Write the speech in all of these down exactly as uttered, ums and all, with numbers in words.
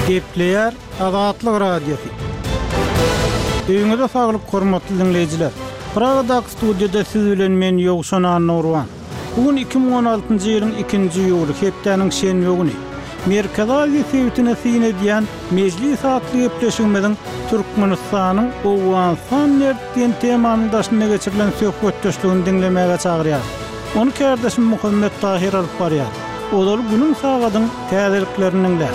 Gepleyer Azatlyk Radiosu. Öňüňizde saglyk hormatly dinleyijiler. Praga'daki studiýada siz bilen men Ýogşan Nurwan. Bugun iki bin on altyncy ýylyň ikinji ýuly hepdeniň şenbe güni. Merkez Aziýa Sewitine syny diýen mejlis atly gepleşigimiziň Türkmenistanyň Owganstan nerden temanyň daşyna geçirilen söhbetdeşligini dinlemäge çagyrýar. Onu kardeşim Muhammed Tahir alyp barýar. Olar günüň sagadyň täzeliklerini.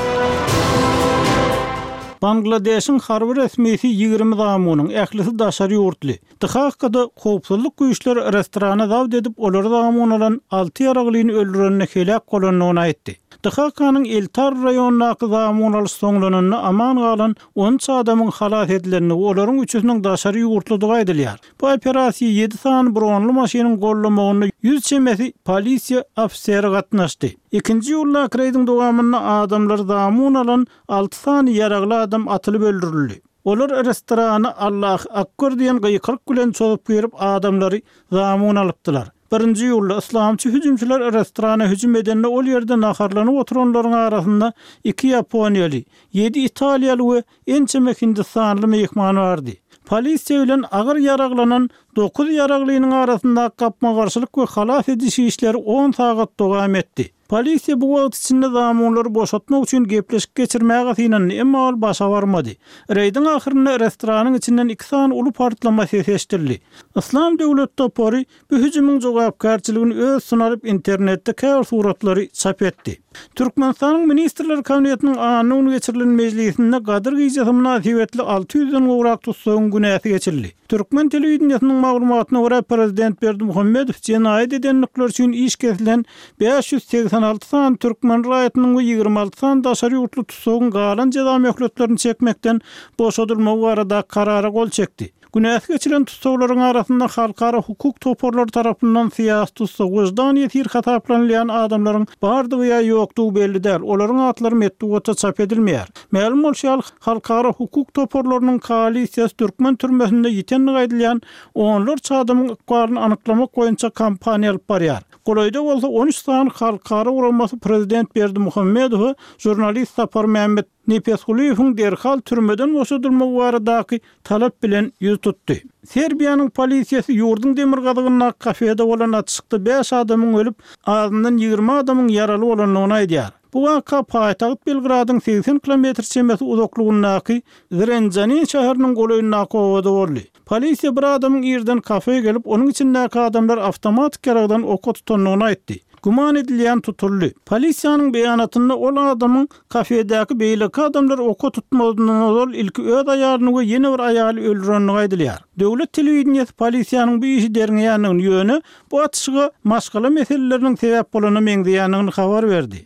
Bangladeş'in harbi resmiyeti ýigirme zamunyň ählisi daşary ýurtly. Dıhakada howpsuzlyk güýçleri restorana dawet edip olar zamun alan alty ýaraglyny öldürenine helak bolanyny aýtdy. Dıhakanyň Eltar raýonunaky zamun alyş soňlanyny aman galan on üç adamyň halat edilenini olaryň üçüniň daşary ýurtlydygy aýdylýar. Bu operasiýa ýedi sany bronly maşynyň gollamagyny ýüz çemesi polisiýa ofiseri gatnaşdy. İkinji ýylla kreýdiň dowamyna adamlar zamun alan alty sany ýaragly adam atylyp öldürildi. Olar restorany Allah akbar diýen gyýkyrk bilen çolup berip adamlary zamun alypdylar. Birinji ýylla islamçy hüjümçiler restorana hüjüm edenle ol ýerde naharlanyp oturanlaryň arasynda iki Ýaponiýaly, ýedi Italiýaly we ençeme Hindistanly mehman bardy. Polisiýa bilen agyr ýaraglanan dokuz ýaraglynyň arasynda gapma garşylyk we halas ediş işleri on sagat dowam etdi. Polisiýa bu wagt içinde zamanlary boşaltmak üçin gepleşik geçirmäge synan emma ol başa barmady. Reýdiň ahyrynda restoranyň içinden iki sany uly partlama sesi eşdildi. Islam döwlet topory bu hüjümüň jogapkarçylygyn öz sunaryp internetde käwr suratlary çap etdi. Türkmenistanyň ministrler kabinetiniň anyny geçirilen mejlisinde gadyr gyýjy münasibetli alty ýüzden gowrak tutsagyň günäsi geçirildi. Türkmen telewizionynyň maglumatyna görä prezident Berdimuhammedow jenaýat edenlikler üçin iş kesilen beş ýüz seksen alty san türkmen raýatynyň ýygrimi alty san daşary ýurtly tutsagyň galan jeza möhletlerini çekmekden boşadylmagy barada karara gol çekdi. Günäs geçilen tutsaglaryň arasynda halkara hukuk toporlary tarapyndan syýasy tutsag wejdan ýetir hataplanýan adamlaryň bardygy ýa ýokdugy belli däl. Olaryň atlary metdugatda çap edilmeýär. Ma'lum bolşal halkara hukuk toporlarynyň koalisiýasy türkmen türmesinde ýetenlik aýdylýan onlarça adamyň ykbaryny anyklamak boýunça kampaniýa alyp barýar. Golaýda bolsa on üç sany halkara uramasy prezident Berdimuhammedow jurnalist Sapar Mehmet Nepesguliýewiň derhal türmeden boşadylmagy baradaky talap bilen ýüz tutdy. Serbiýanyň polisiýasy ýurduň demir gadygyna kafede bolan atışykda beş adamyň ölüp, azyndan ýygrimi adamyň ýaraly bolanyny aýdýar. Bu waka paýtagyt Belgradyň seksen kilometr çemesi uzaklygynaky Zrenjanin şäheriniň golaýyna kowada boldy. Polisiýa bir adamyň ýerden kafeye gelip, onuň içindäki adamlar awtomatik ýaragdan ok tutanyny aýtdy. Guman edilýän tutuldy. Polisiýanyň beýanatynda ol adamyň kafedäki beýleki adamlar ok tutmagynyň ol ilki öz aýalyny we ýene bir aýaly öldürenini aýdylýar. Döwlet telewizionyasy polisiýanyň bu işi derňýäniň ýöne bu atyşyga maşgala meseleleriniň sebäp bolanyny meňzeýänini habar berdi.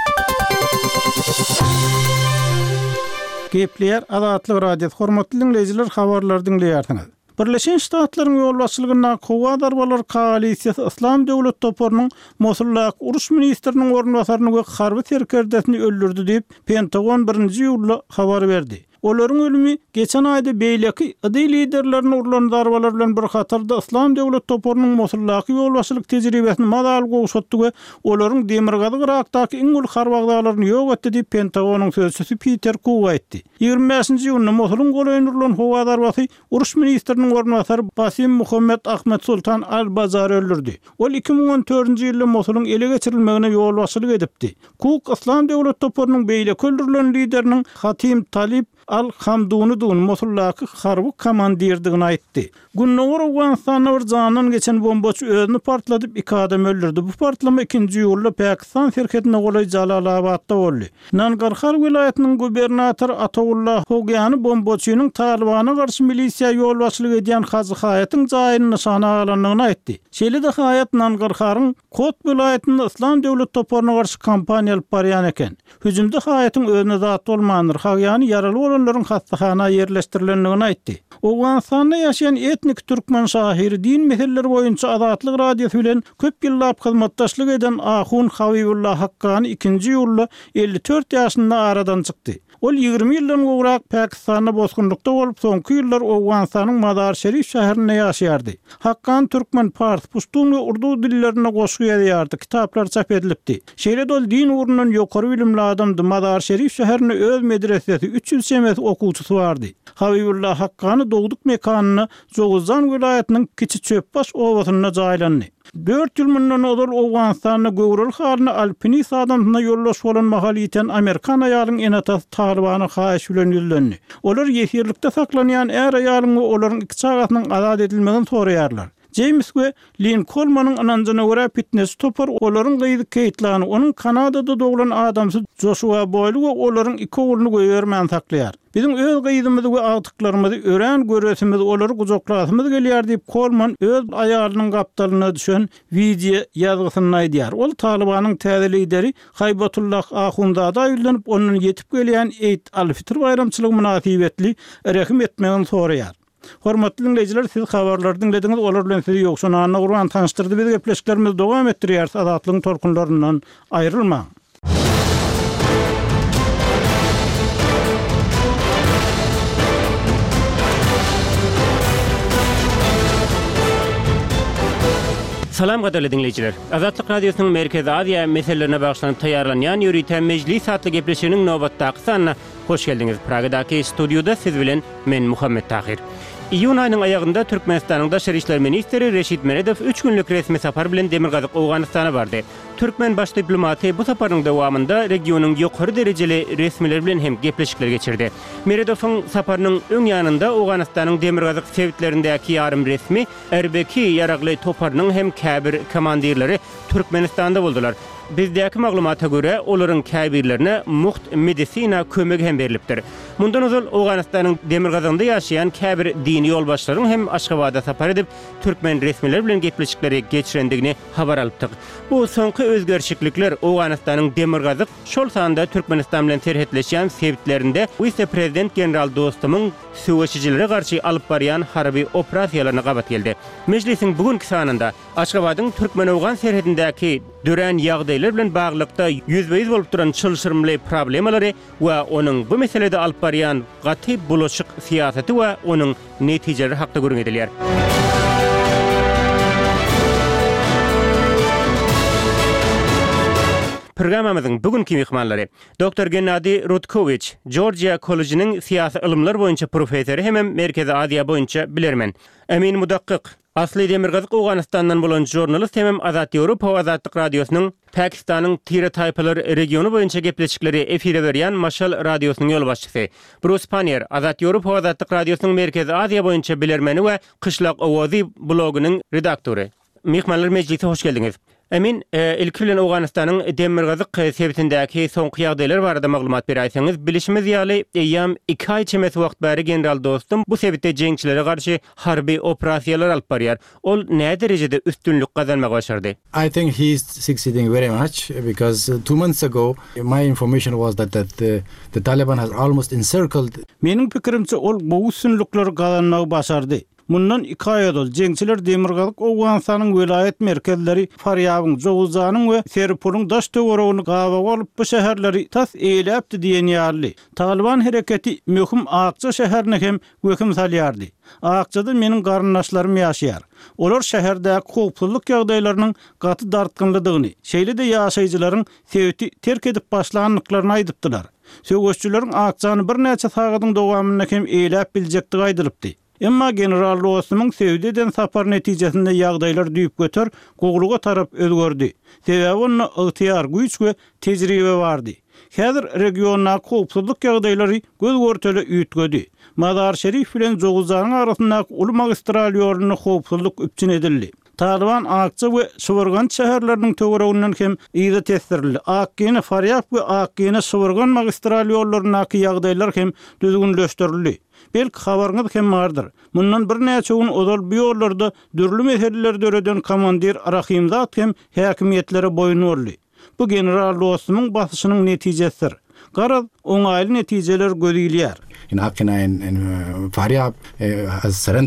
Gepleyer Azatlyk Radiosu hormatly dinleyijiler, habarlar dinleýärsiňiz. Birleşen Ştatlaryň ýolbaşçylygyna kowa darbalar koalisiýasy Islam döwlet toporynyň Mosuldaky uruş ministriniň ornbasaryny we harby serkerdesini öldürdi diýip Pentagon birinji ýyly habar berdi. Olaryň ölümi geçen aýda beýleki ady liderlerini urulan darbalar bilen bir hatarda Islam döwlet toporynyň Mosuldaky ýolbaşçylyk tejribesini madal gowşatdy we olaryň demir gady Irakdaky iň uly harbagdalaryny ýok etdi diýip Pentagonyň sözçüsü Peter Cook aýtdy. ýygrimi beşinji ýylyň Mosulun golaýyny urulan howa darbasy uruş ministriniň ornbasary Basim Muhammed Ahmed Sultan Al-Bazar öldürdi. Ol iki bin on dördünji ýylda Mosulun ele geçirilmegine ýolbaşçylyk edipdi. Cook Islam döwlet toporynyň beýleki öldürilen lideriniň Hatim Talib Al-Hamdunudun Mosuldaky harby komandirdigini aýtdy. Günnäwir Owganstanda bir janyny geçen bombaçy özüni partladyp iki adam öldürdi. Bu partlama ikinji ýylda Pakistan serkedine golay Jalalabadda boldy. Nangarhar vilayatynyň gubernatory Atawullah Hogyany bombaçynyň Talibana garşy milisiýa ýolbaşçylyk edýän Hazy Hayatyň jaýyny nyşana alanyny aýtdy. Şeýle-de Hayat Nangarharyň Kot vilayatynda Islam döwlet toporyna garşy kampaniýa alyp barýan eken. Hüjümde Hayatyň özüne zat bolmandyr. Hogyany ýaraly olanlaryň hastahana ýerleşdirilendigini aýtdy. Owganstanda ýaşaýan etnik türkmen şahyry din meseleleri boýunça Azatlyk Radiosu bilen köp ýyllap hyzmatdaşlyk eden Ahun Habibullah Haqqani ikinji ýylda elli dört ýaşynda aradan çykdy. Ol ýigirme ýyldan gowrak Pakistanda bosgunlukda bolup soňky ýyllar Owganistanyň Madar Şerif şäherinde ýaşaýardy. Hakkan türkmen, fars, puştun we urdu dillerine goşgy ýazýardy, kitaplar çap edilipdi. Şeýle dol din urundan ýokary bilimli adamdy. Madar Şerif şäherine öz medresesi üç ýüz semet okuwçysy bardy. Habibullah Hakkany dogduk mekanyny Joguzan vilayatynyň Kiçi Çöpbaş owasyna jaýlandy. dört ýyl mundan odol Owganistanyň göwrül halyny alpinist adamyna ýollaş bolan mahal ýeten Amerikan aýalyň enatas Talibana haýyş bilen ýüllendi. Olar ýehirlikde saklanýan er aýalyň we olaryň iki çagatynyň azat edilmegini soraýarlar. James we Lynn Coleman'ın anancına göre fitness topar olaryň gyýdy keýtlany onuň Kanadada doglan adamsy Joshua Boyle we olaryň iki ogluny goýbermän saklaýar. Bizim öz gyýdymyzy we agtyklarymyzy ören göresimiz olary gujoklashymyz gelýär diýip Coleman öz aýalynyň gapdalyna düşen video ýazgysyny aýdýar. Ol Talibanyň täze lideri Haybatullah Ahundzada ýylanyp onuň ýetip gelýän Eid al-Fitr bayramçylygy münasibetli rahim etmegini soraýar. Hormatly dinleyijiler, siz habarlary dinlediňiz, olar bilen sizi ýokşuna Gurban tanıştyrdy. Biz gepleşiklerimizi dowam etdirýär. Azatlygyň torkunlaryndan aýrylmaň. Salam gaderli dinleyijiler. Azatlyk radiosynyň Merkezi Aziýa meselelerine bagşlanyp taýýarlanýan ýürüýten mejlis atly gepleşiginiň nowbatdaky sanyna hoş geldiňiz. Pragadaky studioda siz bilen men Muhammed Tahir. İýun aýynyň aýagynda Türkmenistanyň Daşary işler ministri Reşit Meredow üç günlük resmi sapar bilen Demirgazyk Owganistana bardy. Türkmen baş diplomaty bu saparyň dowamında regionyň ýokary derejeli resmiler bilen hem gepleşikler geçirdi. Meredowyň saparynyň öň ýanynda Owganistanyň Demirgazyk sewitlerindäki ýarym resmi Erbeki ýaragly toparynyň hem käbir komandirleri Türkmenistanda boldular. Bizdäki maglumata göre olaryň käbirlerine muht medisina kömegi hem berilipdir. Mundan uzal Owganistanyň Demirgazynda ýaşaýan käbir dini ýolbaşlaryň hem Aşgabatda sapar edip türkmen resmiler bilen gepleşikleri geçirendigini habar alypdyk. Bu soňky özgerşiklikler Owganistanyň Demirgazyk şol sanda Türkmenistan bilen serhetleşýän sewitlerinde vice-prezident general dostumyň söwüşçilere garşy alyp barýan harby operasiýalaryna gabat geldi. Mejlisiň bugünkü sanynda Aşgabatyň Türkmen-Owgan serhetindäki dören ýagdaýlar bilen baglykda ýüzbeýiz bolup duran çylşyrmly problemalary we onuň bu meselede alyp barýan gaty bulaşyk siýasaty we onuň netijeleri hakda görüň edilýär. Programamyzyň bugünkü mehmanlary doktor Gennady Rutkovich, Georgia College'nyň siýasy ilmler boýunça professory hem Merkezi Aziýa boýunça bilermen. Emin Mudakkyk, asly Demirgazyk Owganistandan bolan jurnalist hem Azat Ýewropa we Azatlyk radiosynyň Pakistanyň Tira Taýpalar regiony boýunça gepleşikleri efire berýän Maşal radiosynyň ýolbaşçysy. Bruce Panier, Azat Ýewropa we Azatlyk radiosynyň Merkezi Aziýa boýunça bilermeni we Kışlak Owazy blogunyň redaktory. Mehmanlar mejlise hoş geldiňiz. Emin, e, ilk bilen Owganistanyň Demirgazyk sewitindäki soňky ýagdaýlar barada maglumat berýärsiňiz. Bilişimiz ýaly eýam iki aý çemes wagt bäri general dostum bu sewitde jeňçilere garşy harby operasiýalar alyp barýar. Ol näme derejede üstünlük gazanmagy başardy? I think he is succeeding very much because uh, two months ago my information was that that the, the Taliban has almost encircled. Meniň pikirimçe ol bu üstünlükleri gazanmagy başardy. Mundan iki ay odol jeňçiler Demirgazyk Owganistanyň vilayet merkezleri Faryabyň, Joguzanyň we Serpoluň daş töwereğini gawa bolup bu şäherleri tas eýläpdi diýen ýarly. Taliban hereketi möhüm Akça şäherine hem göküm salýardy. Akçada meniň garyndaşlarym ýaşaýar. Olar şäherdäki howpsuzlyk ýagdaýlarynyň gaty dartkynlydygyny, şeýle-de ýaşaýjylaryň sewiti terk edip başlandyklaryny aýdypdylar. Söwüşçüleriň Akçany bir näçe sagadyň dowamyna hem eýläp biljekdigi aýdylypdy. Emma general Rossumyň Sewdeden sapar netijesinde ýagdaýlar düýüp götür, gogluga tarap özgördi. Sebäbi onuň ygtyýar, güýç we tejribe bardy. Häzir regiona howpsuzlyk ýagdaýlary göz görteli üýtgedi. Madar Şerif bilen Joguzanyň arasyndaky uly magistral ýoluny howpsuzlyk üpçün edildi. Taliban Akça we Şowurgan şäherleriniň töwereginden hem ýygy testirildi. Akkyny Faryab we Akkyny Şowurgan magistral ýollarynaky ýagdaýlar hem düzgünleşdirildi. Belki habarňyz hem bardyr. Mundan bir näçe gün odal bu ýollarda dürli meseleler döreden komandir Rahimzat hem häkimiýetlere boyun berdi. Bu general Dostumyň basyşynyň netijesidir. Garaz oňaýly netijeler gödülýär. In Akkyny and, and uh, Faryab uh, has surrendered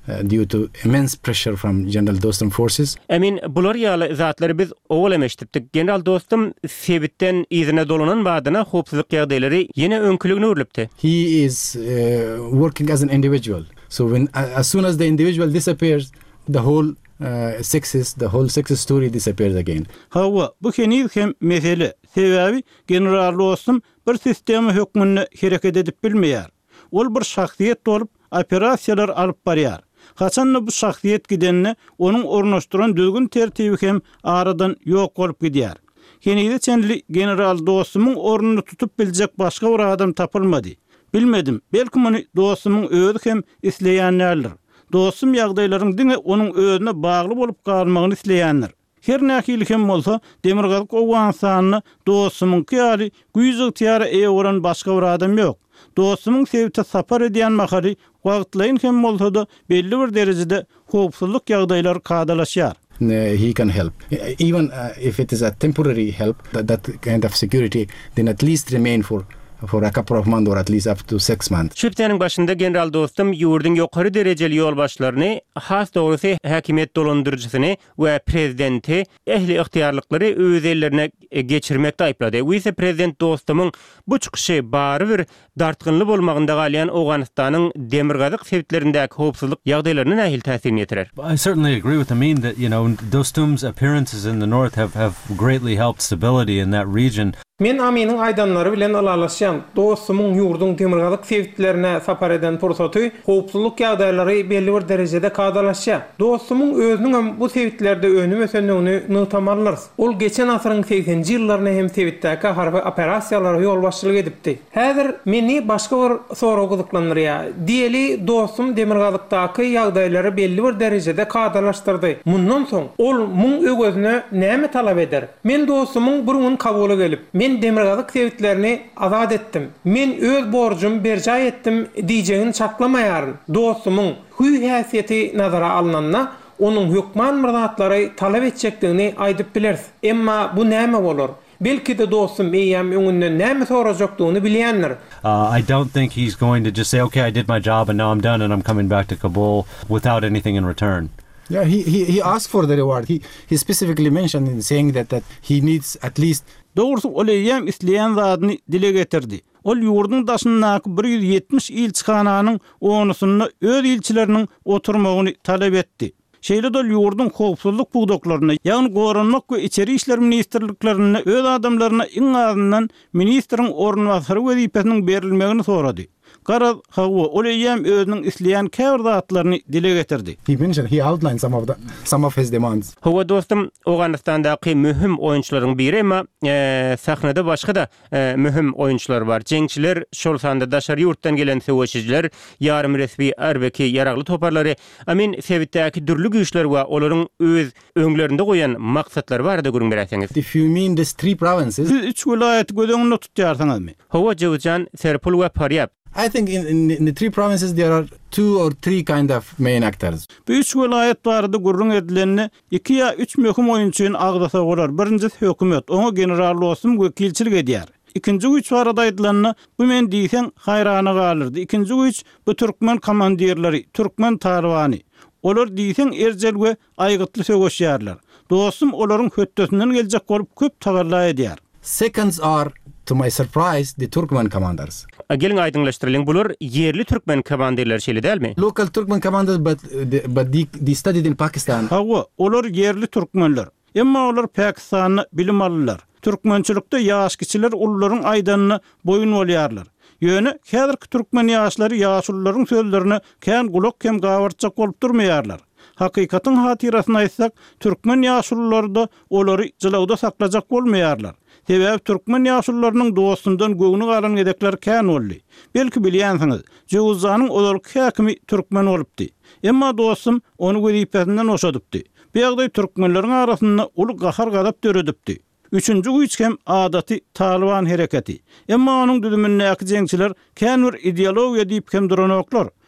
uh, due to immense pressure from General Dostum forces. Emin bular ýaly zatlary biz owal emeşdipdik. General Dostum sebitten izine dolanan badyna howpsuzlyk ýagdaýlary ýene öňküligini öрлüpdi. He is uh, working as an individual. So when uh, as soon as the individual disappears, the whole uh, success, the whole success story disappears again. Hawa bu keniz hem mesele. Sebebi General Dostum bir sistemi hökmünde hereket edip bilmeýär. Ol bir şahsiýet bolup operasiýalar alyp barýar. Haçanla bu şahsiýet gidenni onuň ornaşdyran düzgün tertibi hem aradan ýok bolup gidýär. Kenide çenli General Dostumyň ornuny tutup biljek başga bir adam tapylmady. Bilmedim, belki muny Dostumyň özü hem isleýänlerdir. Dostum ýagdaýlaryň diňe onuň özüne bagly bolup galmagyny isleýänler. Her näkilik hem bolsa, Demirgazyk owan sanyny Dostumyňky ýaly güýjük tiýara eýoran başga bir adam ýok. Dostumyň sevte sapar edýän makary wagtlaýyn hem bolsa da belli bir derejede howpsuzlyk ýagdaýlary kadalaşýar. Uh, he can help. Even uh, if it is a temporary help, that, that kind of security, then at least remain for for a couple of months or at least up to six months. Şüptenin başında General Dostum ýurdun ýokary derejeli ýolbaşlaryny, has dogrusu häkimet dolandyrjysyny we prezidenti ehli ihtiýarlyklary öz ellerine geçirmekde aýplady. Wice prezident Dostumyň bu çykyşy bary bir dartgynly bolmagynda galýan Owganystanyň Demirgazyk sebitlerindäki howpsuzlyk ýagdaýlaryna nähil täsirini ýetirer. I certainly agree with Amin that, you know, Dostum's appearances in the north have, have greatly helped stability in that region. Men Aminyň aýdanlary bilen alalaşýan Dostumyň ýurdun Demirgazyk sebitlerine sapar eden pursaty howpsuzlyk ýagdaýlary belli bir derejede kadalaşýar. Dostumyň özüniň hem bu sebitlerde önüm ösenligini nytamarlar. Ol geçen asyryň seksenji ýyllaryna hem sebitdäki harby operasiýalary ýolbaşçylyk edipdi. Häzir meni başga bir soraw gyzyklandyrýar. Diýeli Dostum Demirgazykdaky ýagdaýlary belli bir derejede kadalaşdyrdy. Mundan soň ol muň ögözüne näme talap eder? Men Dostumyň burun kabuly gelip men Demirgazyk sebitlerini azad etdim. Men öz borjum berja etdim diýjegini çaklamaýaryn. Dostumyň huy häsiýeti nazara alynanna onuň hökman murdatlary talap etjekdigini aýdyp biler. Emma bu näme bolar? Belki de Dostum eýem öňünden näme sorajakdygyny bilýänler. Uh, I don't think he's going to just say, okay, I did my job and now I'm done and I'm coming back to Kabul without anything in return. Yeah, he, he, he asked for the reward. He, he specifically mentioned in saying that, that he needs at least... Doğrusu ol eýem isleýän zadyny dile getirdi. Ol ýurdun daşyndaky bir ýüz ýetmiş ilçihananyň onusyny öz ilçileriniň oturmagyny talap etdi. Şeýle de ýurdun howpsuzlyk bugdaklaryna, ýagny goranmak we içeri işler ministrliklerine öz adamlaryna iň azyndan ministriň ornwasary wezipesiniň berilmegini sorady. Garaz hawa ol eýem özüniň isleýän käbir zatlaryny dile getirdi. He mentioned, he outlined some of the some of his demands. Hawa Dostum Owganystandaky mühim oýunçylaryň biri, emma e, sahnada başga da e, mühim oýunçylar bar. Jeňçiler, şol sanda daşary ýurtdan gelen söwüşçiler, ýarym resmi erbeki ýaragly toparlary, amin sebitdäki dürli güýçler we olaryň öz öňlerinde goýan maksatlary barada görüň beräsiňiz. If you mean these three provinces, Siz üç vilayet gödeňinde tutýarsyňyzmy? Hawa Jowjan, Serpul we Faryab. I think in, in, in the three provinces there are two or three kind of main actors. Bu üç vilayet barada gurrun edilenini iki ya üç möhüm oýunçyny agdasa bolar. Birinjisi hökümet, oňa General Dostum wekilçilik edýär. İkinji güýç barada aýdylanny bu men diýsen haýrana galyrdy. İkinji güýç bu türkmen komandirleri, türkmen tarwany. Olar diýsen erjel we aýgytly söwüşýärler. Dostum olaryň höttesinden geljek bolup köp tagalla edýär. Seconds are, to my surprise, the Turkmen commanders. Gelin aýdynlaşdyrylyň, bular yerli türkmen komandirleri şeýle dälmi? Local Turkmen commanders, but uh, they, but they, they studied in Pakistan. Hawa, olar yerli türkmenler. Emma olar Pakistany bilim alýarlar. Türkmençilikde ýaş kiçiler ullaryň aýdanyny boyun bolýarlar. Ýöne häzirki türkmen ýaşlary ýaşullaryň sözlerini kän gulak hem gawurtjak bolup durmaýarlar. Hakykatyň hatirasyny aýtsak, türkmen ýaşullary da olary jylawda saklajak bolmaýarlar. Sebäbi türkmen ýaşullarynyň dostundan göwüni galan gedekler kän boldy. Belki bilýänsiňiz, Jowzanyň olarky häkimi türkmen bolupdy. Emma dostum onu wezipesinden oşadypdy. Bu ýagdaý türkmenleriň arasynda uly gahar gadap döredipdi. Üçüncü güýç hem adaty Taliban hereketi. Emma onuň düdümindäki jeňçiler kän bir ideologiýa diýip hem duranoklar.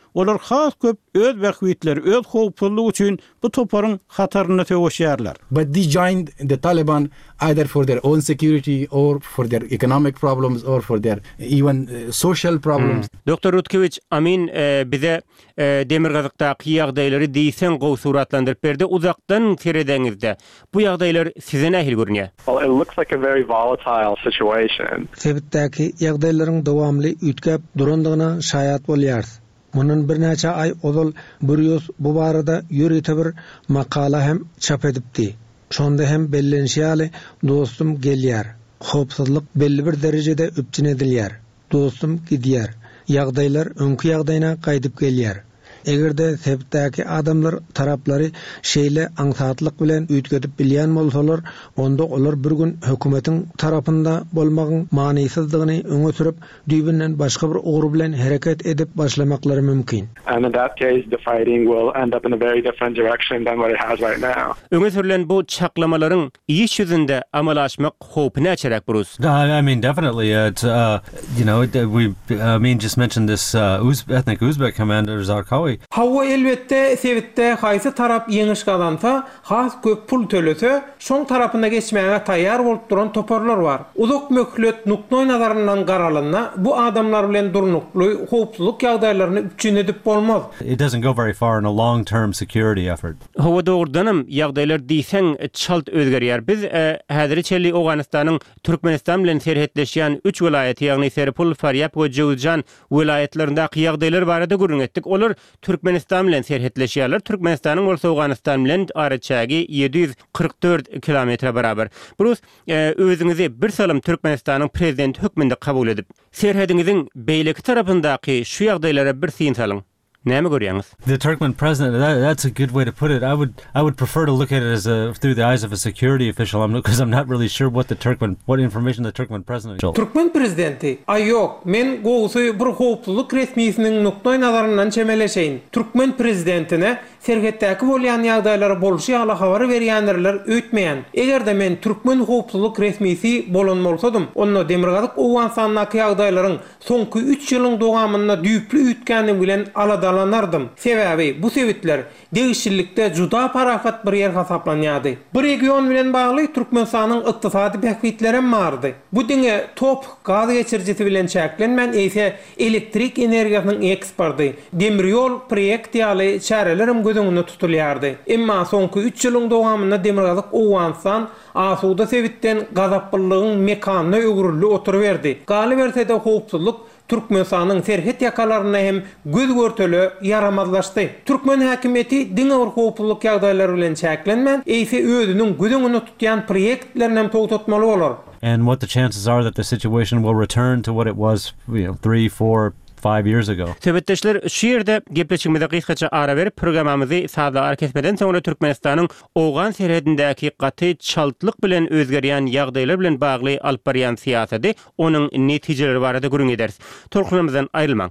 olar has köp öz bähwitleri, öz howpsuzlygy üçin bu toparyň hataryna töweşýärler. But they joined the Taliban either for their own security or for their economic problems or for their even uh, social problems. Hmm. Doktor Rutkevich, amin e, bize e, Demirgazykdaky ýagdaýlary diýsen gowy suratlandyryp berdi. Uzakdan seredeňizde bu ýagdaýlar size nähil görünýär? Well, it looks like a very volatile situation. Sebitdäki ýagdaýlaryň dowamly ütgäp durandygyna şaýat bolýar. Munun bir näçe ay ozal Burius bu barada ýürüte bir makala hem çap edipdi. Şonda hem bellenşýäli dostum gelýär. Howpsuzlyk belli bir derejede üpçün edilýär. Dostum gidýär. Ýagdaýlar öňkü ýagdaýyna gaýdyp gelýär. Egerde sebitdäki adamlar taraplary şeýle aňsatlyk bilen üýtgedip bilýän bolsalar, onda olar bir gün hökümetiň tarapynda bolmagyň manysyzdygyny öňe sürüp, düýbinden başga bir ogry bilen hereket edip başlamaklary mümkin. And in that case, the fighting will end up in a very different direction than what it has right now. Öňe sürülen bu çaklamalaryň iş ýüzünde amalaşmak howpy näçerek burus? I mean, definitely. Uh, it's, uh, you know, it, uh, we, I mean, just mentioned this uh, Uz- ethnic Uzbek commander Zarqawi. Hawa elbette sebitde haýsy tarap ýeňiş galansa, has köp pul tölese, şoň tarapyna geçmäge taýýar bolup duran toparlar bar. Uzak möhlet nuknoy nazaryndan garalyna bu adamlar bilen durnukly howpsuzlyk ýagdaýlaryny üçin edip bolmaz. It doesn't go very far in a long-term security effort. Hawa dogrudanam ýagdaýlar diýsen çalt özgerýär. Biz e, häzirçeli Owganistanyň Türkmenistan bilen serhetleşýän üç vilayet, ýagny Serpul, Faryab we Jowzjan vilayetlerindäki ýagdaýlar barada görüňetdik. Olar Türkmenistan bilen serhetleşýärler. Türkmenistanyň bolsa Owganystan bilen araçagy ýedi ýüz kırk dört kilometre barabar. Burus e, özüňizi bir salym Türkmenistanyň prezidenti hökmünde kabul edip, serhediňiziň beýleki tarapyndaky şu ýagdaýlara bir syn salyň. Näme görýäňiz? The Turkmen president, that, that's a good way to put it. I would I would prefer to look at it as a, through the eyes of a security official, because I'm not really sure what the Turkmen, what information the Turkmen president. Türkmen prezidenti, ay yok, men goğusu bir howpsuzlyk resmiýetiniň nuknoy nazaryndan çemeleşeýin. Türkmen prezidentine serhetdäki bolýan ýagdaýlary bolşy ýaly habar berýänler öýtmeýän. Egerde men Türkmen howpsuzlyk resmiýeti bolan bolsadym, onda Demirgazyk Owganistanyň ýagdaýlaryň soňky üç ýylyň dowamynda düýpli üýtgänim bilen aladalanardım. Sebäbi bu sebitler degişçilikde juda parahat bir ýer hasaplanýardy. Bu region bilen bagly Türkmenistanyň ykdysady bähwitleri bardy. Bu diňe top gaz geçirjisi bilen çäklenmän ise elektrik energiýasynyň eksporty, demir ýol proýekti ýaly çärelerim gözüňde tutulýardy. Emma soňky üç ýylyň dowamynda Demirgazyk Owganistan asuda sebitten gazaplygyň mekanyna öwrüli oturuverdi. Galy bersede howpsuzlyk Türkmenistanyň serhet ýakalaryna hem göz görteli yaramazlaşdy. Türkmen häkimeti diňe bir howpsuzlyk ýagdaýlary bilen çäklenmän, ise özüniň gözüňde tutýan proýektlerini toýtatmaly bolar. And what the chances are that the situation will return to what it was, you know, three, four, five years ago. Sebetdeşler şu ýerde gepleşigimizde gysgaça ara berip programamyzy saatlar kesmeden soňra Türkmenistanyň Owgan serhedindäki gaty çaltlyk bilen özgerýän ýagdaýlar bilen bagly alyp barýan siýasaty, onuň netijeleri barada görüň ederiz. Tolkunymyzdan aýrylmaň.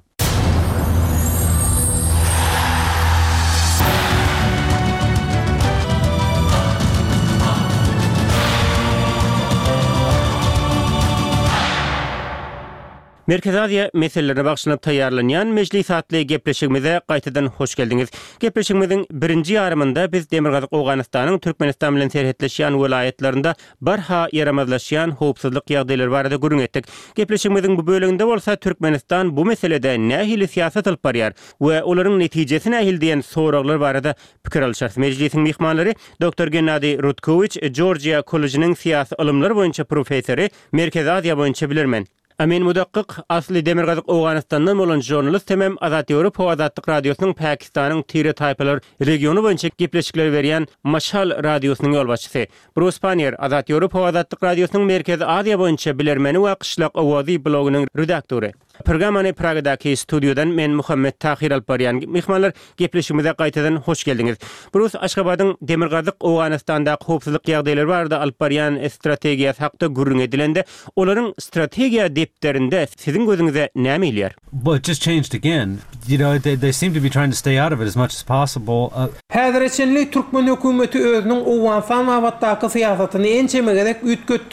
Merkez Aziya meselelerine bagşlanyp taýýarlanýan mejlis atly gepleşigimize gaýtadan hoş geldiňiz. Gepleşigimiziň birinji ýarymynda biz Demirgazyk Owganistanyň Türkmenistan bilen serhetleşýän vilayetlerinde barha yaramazlaşýan howpsuzlyk ýagdaýlary barada görüň etdik. Gepleşigimiziň bu bölüminde bolsa Türkmenistan bu meselede nähili siýasat alyp barýar we olaryň netijesi nähil diýen soraglar barada pikir alýar. Mejlisiň mehmanlary Doktor Gennady Rutkevich, Georgia Kollejining siýasat ilmleri boýunça professory, Merkez Aziya boýunça bilermen. Amin Mudakkyk, asly Demirgazyk Owganistandan bolan jurnalist hem Azat Ýewropa we Azatlyk radiosynyň Pakistanyň Tire Taýpalar regiony boýunça gepleşikler berýän Maşal radiosynyň ýolbaşçysy. Bruce Panier, Azat Ýewropa we Azatlyk radiosynyň Merkez Aziya boýunça bilermeni we Qışlak owazy blogynyň redaktory. Programany Pragadaky studiodan men Muhammed Tahir Alparyan. Mehmanlar, gepleşigimize gaýtadan hoş geldiňiz. Bruce, Aşgabatyň Demirgazyk Owganistandaky howpsuzlyk ýagdaýlary barada Alparyan strategiýasy hakda gürrüň edilende, olaryň strategiýa depderinde siziň gözüňize näme ilýär? Well, it just changed again. You know, they, they seem to be trying to stay out of it as much as possible. Uh, Häzirçenli Türkmen hökümeti özüniň Owganistan wagtdaky siýasatyny ençeme gerek ütgetdi.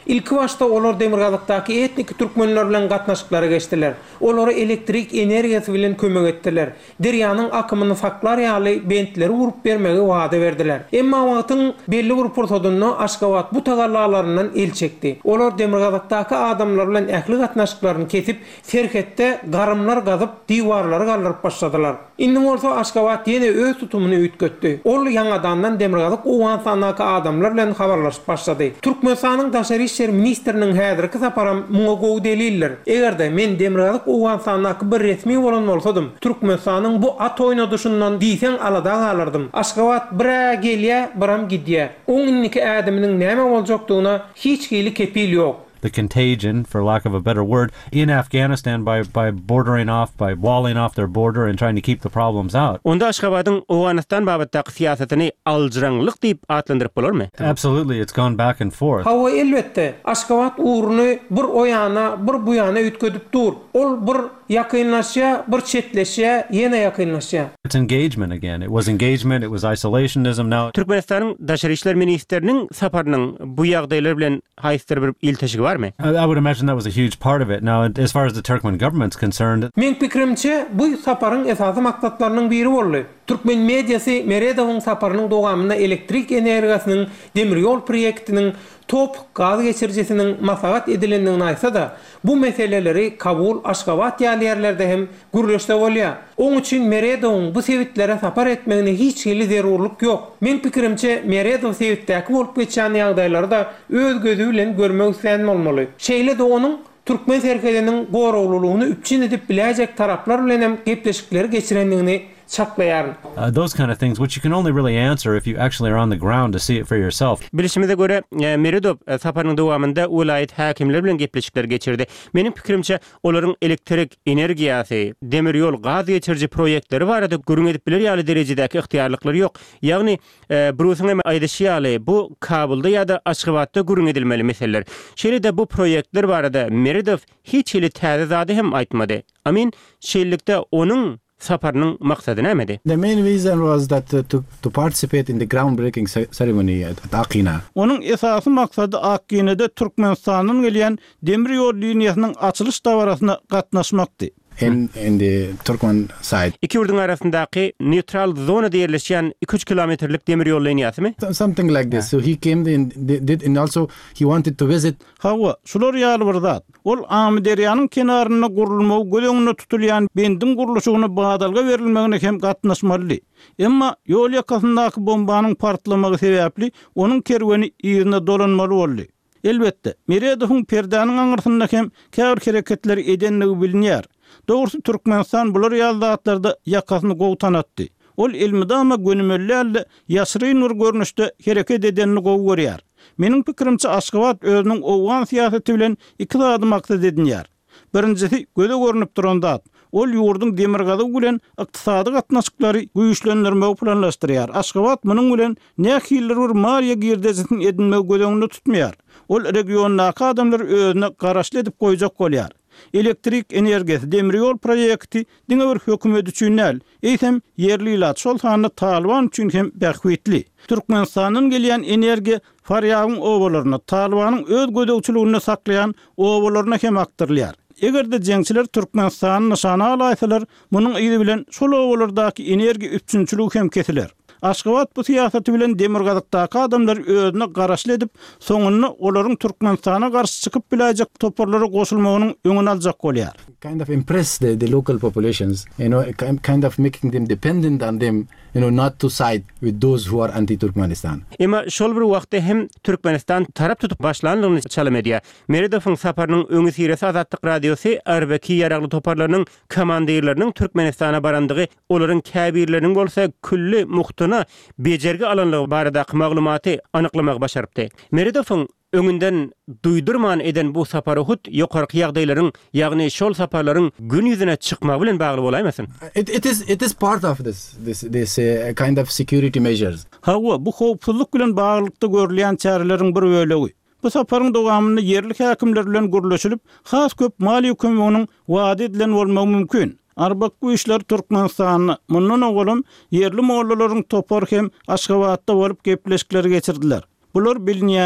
İlki başta olar Demirgazykdaky etnik türkmenler bilen gatnaşyklara geçdiler. Olara elektrik energiýasy bilen kömek etdiler. Derýanyň akymyny saklar ýaly bentleri urup bermegi wada berdiler. Emma wagtyň belli bir pursadyny Aşgabat bu tagallalaryndan el çekdi. Olar Demirgazykdaky adamlar bilen ähli gatnaşyklaryny kesip serhetde garymlar gazyp diwarlary galdyryp başladylar. Indi bolsa Aşgabat ýene öz tutumuny üýtgetdi. Ol ýangadandan Demirgazyk uwan sanaky adamlar bilen habarlaşyp başlady. Türkmenistanyň daşary işler ministriniň häzirki saparam muňa gowy deliller. Egerde men Demirgazyk uwan sanaky bir resmi bolan bolsadym, Türkmenistanyň bu at oýnadyşyndan diýsen alada galardym. Aşgabat bira gelýär, biram gidýär. Oňunki adamynyň näme boljakdygyna hiç gili kepil ýok. The contagion, for lack of a better word, in Afghanistan by by bordering off, by walling off their border and trying to keep the problems out. Onda Aşgabatyň Awganistan babatdaky siýasatyny aljaranlyk diýip atlandyryp bolarmy? Absolutely, it's gone back and forth. Hawa elbetde Aşgabat uruny bir oyana, bir bu yana üýtgedip dur. Ol bir yakınlaşya, bir çetleşya, ýene yakınlaşya. It's engagement again. It was engagement, it was isolationism now. Türkmenistanyň daşary işler ministeriniň saparynyň bu ýagdaýlar bilen haýsy bir ilteşigi barmy? I, I would imagine that was a huge part of it. Now, as far as the Turkmen government's concerned, Men pikirimçe bu saparyň esasy maksatlarynyň biri boldy. Türkmen mediasy Meredowyň saparynyň dowamynda elektrik energiýasynyň demir ýol proýektiniň top gaz geçirjesiniň maslahat edilendigini aýtsa da, bu meseleleri Kabul, Aşgabat ýerlerde hem gürleşde bolýar. Oň üçin Meredowyň bu sewitlere sapar etmegine hiç hili zerurluk ýok. Men pikirimçe Meredow sewitdäki bolup geçen ýagdaýlary da öz gözü bilen görmek isleýän bolmaly. Şeýle de onuň Türkmen serkediniň gorowlulugyny üpçin edip biläjek taraplar bilen hem gepleşikleri geçirendigini çaklaýar. uh, those kind of things, which you can only really answer if you actually are on the ground to see it for yourself. Bilişimize göre e, Meredov e, saparynyň dowamynda welaýat häkimleri bilen gepleşikler geçirdi. Meniň pikirimçe olaryň elektrik energiýasy, demir ýol, gaz geçirji proýektleri barada görüň edip biler ýaly derejedäki ihtiýarlyklary ýok. Ýagny e, Bruce'un hem aýdyşýaly bu Kabulda ýa-da Aşgabatda görüň edilmeli meseleler. Şeýle-de bu proýektler barada Meredov hiç hili täze zady hem aýtmady. Amin şeýlelikde onuň saparynyň maksady nämedi? The main reason was that uh, to, to participate in the groundbreaking ce- ceremony at, at Akina. Onuň esasy maksady Akkinede Türkmenistanyň gelýän demir ýol liniýasynyň açylış dawarasyna gatnaşmakdy. In, in the Turkmen side. İki ýurduň arasyndaky neutral zona diýerleşýän iki üç kilometrlik demir ýol liniýasymy? So- Something like this. So he came in, did, and also he wanted to visit. Hawa, şular ýaly bir zat. Ol Amderýanyň kenaryna gurulmagy göleňine tutulýan bendin guruluşyny badalga berilmegine hem gatnaşmaly. Emma ýol ýakasyndaky bombanyň partlamagy sebäpli onuň kerweni ýerine dolanmaly boldy. Elbetde, Meredowyň perdanyň aňyrsynda hem käbir hereketleri edenligi bilinýär. Dogrusu Türkmenistan bular ýazdatlarda ýakasyny gowy tanatdy. Ol ilmidama gönümellerle ýaşry nur görnüşde hereket edenini gowy görýär. Meniň pikirimçe Aşgabat özüniň owgan siýasaty bilen iki zady maksat edinýär. Birincisi göze görünüp duran zat. Ol ýurduň demirgazy bilen ykdysady gatnaşyklary güýçlendirmegi planlaşdyrýar. Aşgabat munyň bilen nähiller bir maliýe girdejesini edinmegi gözeňinde tutmaýar. Ol regiondaky adamlar özüne garaşly edip goýjak bolýar. Elektrik energiýasy demir ýol proýekti diňe bir hökümet üçin näl, eýsem yerli ilat şol sany Taliban üçin hem bähwetli. Türkmenistanyň gelýän energiýa Faryagyň owalaryna, Talibanyň öz gödөгçiligini saklayan owalaryna hem aktarylýar. Egerde jeňçiler Türkmenistanyň nyşana alaýsalar, munyň ýyly bilen şol owalardaky energiýa üçinçilik hem kesiler. Aşgabat bu siýasaty bilen Demirgazykdaky adamlar özüne garaşly edip, soňuny olaryň Türkmenistana garşy çykyp biläjek toparlara goşulmagynyň öňüne aljak bolýar. Kind of impress the, the local populations, you know, ki- kind of making them dependent on them, you know, not to side with those who are anti-Turkmenistan. Emma şol bir wagtda hem Türkmenistan tarap tutup başlanýany çalym edýär. Meredowyň saparynyň öňü siresi Azatlyk radiosy Arbaki ýaragly toparlarynyň komandirleriniň Türkmenistana barandygy, olaryň käbirleriniň bolsa külli muhtyna bejergi alanlygy baradaky maglumaty anyklamagy başarypdy. Meredowyň öňünden duýdurman eden bu sapary hut ýokarky ýagdaýlaryň, ýagny şol saparlaryň gün ýüzüne çykmagy bilen bagly bolaýmasyn? It, it is it is part of this this this uh, kind of security measures. Hawa, bu howpsuzlyk bilen baglykda görülýän çäreleriň bir bölegi. Bu saparyň dowamynda yerli häkimler bilen gürleşilip, has köp mali kömeginiň wada edilen bolmagy mümkin. Arbak bu işler Türkmenistanyny mundan ogulum yerli mollalaryň topar hem Aşgabatda bolup gepleşikleri geçirdiler. Bular bilinýäni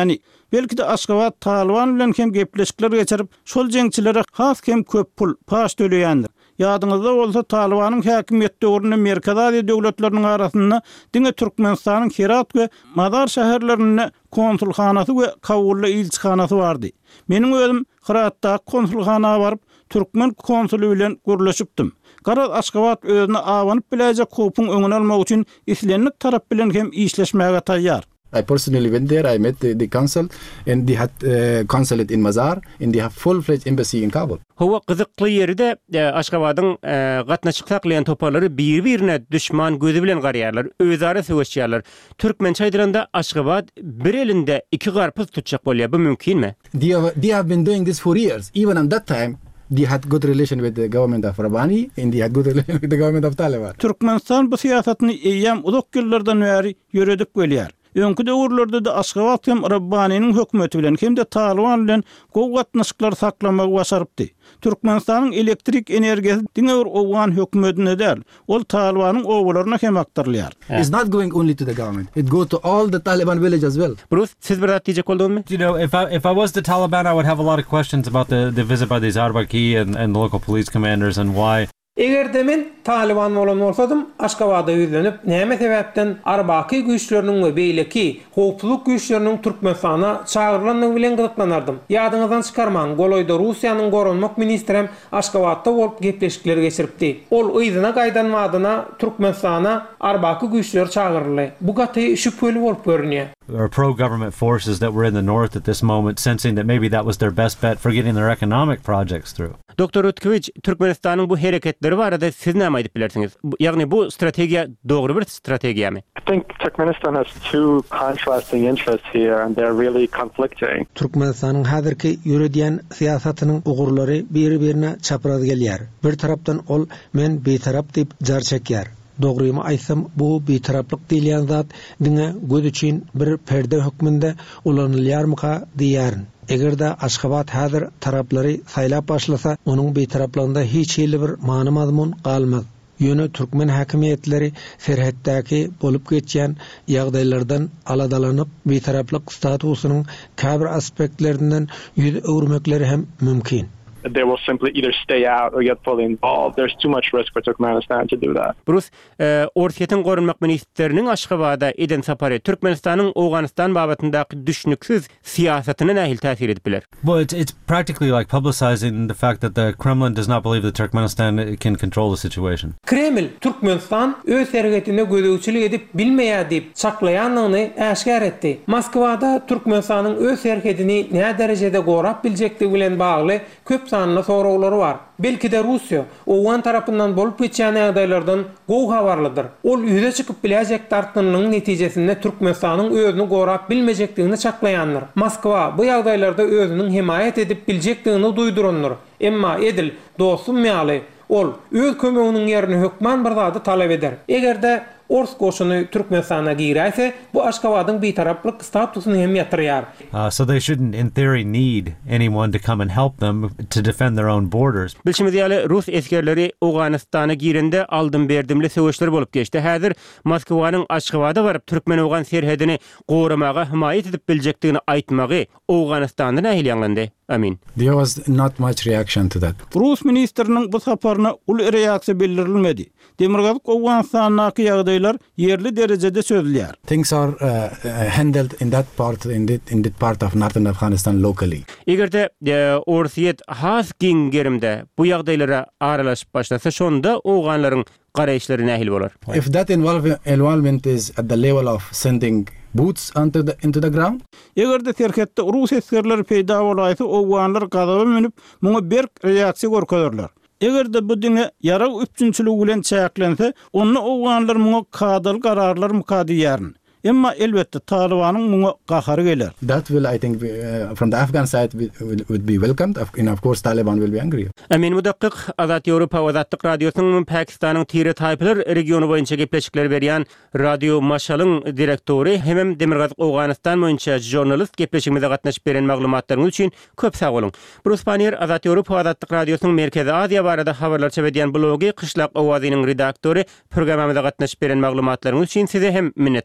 Belki de Aşgabat Taliban bilen hem gepleşikler geçirip şol jeňçilere has hem köp pul paş töleýändir. Ýadyňyzda bolsa Talibanyň häkimet döwründe Merkez Aziýa döwletleriniň arasynda diňe Türkmenistanyň Herat we Madar şäherlerinde konsulhanasy we Kabulda ilçihanasy bardy. Meniň özüm Heratda konsulhana baryp Türkmen konsulu bilen görleşipdim. Garaz Aşgabat özüne awanyp biläjek kopun öňüne almak üçin islenlik tarap bilen hem işleşmäge taýýar. I personally went there. I met the, the consul, and they had uh, consulate in Mazar, and they have full-fledged embassy in Kabul. Howa gyzykly ýerde Aşgabatyň gatnaşyk saklayan toparlary bir-birine düşman gözü bilen garaýarlar, özara söwüşýärler. Türkmençe aýdylanda Aşgabat bir elinde iki garpyz tutjak bolýar. Bu mümkinmi? They have, they have been doing this for years. Even at that time, they had good relation with the government of Rabbani, and they had good relation with the government of Taliban. Türkmenistan bu siýasatyny eýýäm uzak ýyllardan bäri ýöredip gelýär. Öňkü döwürlerde de Aşgabat hem Rabbani'nin hökümeti bilen hem de Taliban bilen gowy gatnaşyklar saklamagy başarypdy. Türkmenistanyň elektrik energiýasi diňe bir owgan hökümetine däl, ol Talibanyň owlaryna hem aktarylýar. It's not going only to the government. It go to all the Taliban villages as well. Bruce, siz bir zat diýjek boldyňmy? You know, if I if I was the Taliban, I would have a lot of questions about the the visit by these Arbaki and and the local police commanders and why. Eger de men Taliban bolan bolsadym, Aşgabatda ýüzlenip, näme sebäpden Arbaki güýçleriniň we beýleki howpsuzlyk güýçleriniň Türkmenistana çağırylanyny bilen gyzyklanardym. Ýadyňyzdan çykarmaň, Goloýda Russiýanyň goranmak ministrem Aşgabatda bolup gepleşikler geçiripdi. Ol ýyzyna gaýdanmadyna Türkmenistana Arbaki güýçler çağıryldy. Bu gaty şüpheli bolup görünýär. Or pro-government forces that were in the north at this moment, sensing that maybe that was their best bet for getting their economic projects through. Doktor Rutkovic, Türkmenistanyň bu hereketleri barada siz näme aýdyp bilersiňiz? Ýagny bu strategiýa dogry bir strategiýamy? I think Turkmenistan has two contrasting interests here, and they're really conflicting. Türkmenistanyň häzirki ýürüdýän siýasatynyň ugurlary bir-birine çapraz gelýär. Bir tarapdan ol men betarap diýip jar çekýär. Dogrymy aýsam, bu betaraplyk diýilen zat diňe göz üçin bir perde hökmünde ulanylýarmyka diýärin. Egerde Aşgabat häzir taraplary saýlap başlasa, onuň betaraplygynda hiç hili bir many mazmun galmaz. Ýöne Türkmen häkimetleri serhetdäki bolup geçýän ýagdaýlardan aladalanyp betaraplyk statusynyň käbir aspektlerinden ýüz öwürmekleri hem mümkin. They will simply either stay out or get fully involved. There's too much risk for Turkmenistan to do that. Bruce, Orsiýetiň gorunmak ministrleriniň Aşgabatda eden sapary Türkmenistanyň Owganistan babatyndaky düşnüksiz siýasatyna nähil täsir edip biler? Well, it's, it's practically like publicizing the fact that the Kremlin does not believe that Turkmenistan can control the situation. Kreml Türkmenistan öz serhetine gödöwçilik edip bilmeýär diýip saklaýanlygyny äşkär etdi. Moskwada Türkmenistanyň öz serhetini näme derejede gorap biljekligi bilen bagly köp sanly soraglary bar. Belki de Russiýa owan tarapyndan bolup geçýän ýagdaýlardan gowy habarlydyr. Ol ýüze çykyp biläjek tartanynyň netijesinde Türkmenistanyň özüni gorap bilmejekdigini çaklaýanlar. Moskwa bu ýagdaýlarda özüniň himayet edip biljekdigini duýduranlar. Emma edil dostum ýaly ol öz kömeginiň ýerini hökman bir zady talap eder. Egerde Ors goşuny Türkmenistana giýärse, bu Aşgabatyň betaraplyk statusyny hem ýatyrýar. Uh, so they shouldn't, in theory, need anyone to come and help them to defend their own borders. Bilşimiz ýaly Rus eskerleri Owganistana girende aldym berdimli söwüşler bolup geçdi. Häzir Moskwanyň Aşgabata baryp Türkmen Owgan serhedini goramaga himayet edip biljekdigini aýtmagy Owganistandan nähil ýanlandy. Amin. There was not much reaction to that. Rus ministriniň bu saparyna ul reaksiýa bildirilmedi. Demirgazyk Owganistanyňky ýagdaýlar yerli derejede sözülýär. Things are uh, uh, handled in that part, in that, in that part of northern Afghanistan locally. Egerde Orsiýet has gingerimde bu ýagdaýlara aralaşyp başlasa, şonda Owganlaryň garaýşlary nähil bolar? If that involve, involvement is at the level of sending boots onto the, into the ground. Egerde serhetde Rus eskerleri peýda bolaýsa, Owganlar gadaba menip muňa berk reaksiýa görkezerler. Egerde bu diňe ýara üçünçüligi bilen çäklense, onu Owganlar muňa kadal kararlar mukady ýaryň. Emma elbette Talibanyň muňa gahary geler. That will, I think, uh, from the Afghan side will, will, would be welcomed. And of course, Taliban will be angry. Amin Mudakkyk, Azat Ýewropa we Azatlyk radiosynyň Pakistanyň Tire Taýpylar regiony boýunça gepleşikler berýän Radio Maşalyň direktori hem Demirgazyk Owganistan boýunça jurnalist gepleşigimize gatnaşyp beren maglumatlaryň üçin köp sag bolun. Bruce Panier, Azat Ýewropa we Azatlyk radiosynyň Merkezi Aziýa barada habarlar çebedýän blogy Kyşlak owazynyň redaktory programmamyza gatnaşyp beren maglumatlaryň üçin size hem minnetdar.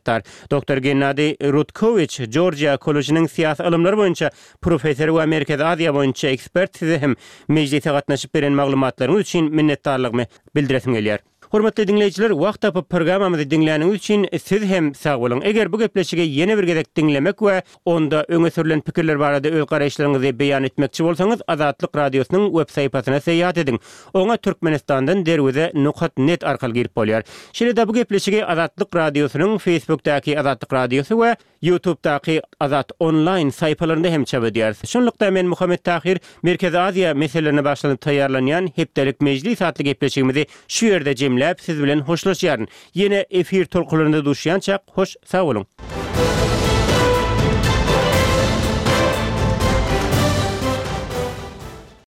Doktor Gennady Rutkovich, Georgia Kolejynyň siýasat ilmleri boýunça professor we Merkezi Aziýa boýunça ekspert size hem mejlise gatnaşyp beren maglumatlaryňyz üçin minnetdarlygymy bildiresim gelýär. Hormatly dinleýijiler, wagt tapyp programmamyzy dinläniňiz üçin siz hem sag bolun. Eger bu gepleşige ýene bir gezek dinlemek we onda öňe sürülen pikirler barada öz garaşlaryňyzy beýan etmekçi bolsaňyz, Azatlyk Radiosynyň web saýpasyna seýýat edin. Oňa Türkmenistandan derwede nukat net arkaly girip bolýar. Şeýle bu gepleşige Azatlyk Radiosynyň Facebookdaky Azatlyk Radiosy we YouTube'daky Azat Online saýpalarynda hem çap edýär. Şonlukda men Muhammed Tahir, Merkezi Aziýa meselelerine başlanyp taýýarlanýan hepdelik mejlis atly gepleşigimizi şu ýerde jemläp siz bilen hoşlaşýaryn. Yine efir tolkularında duşýançak hoş sag bolun.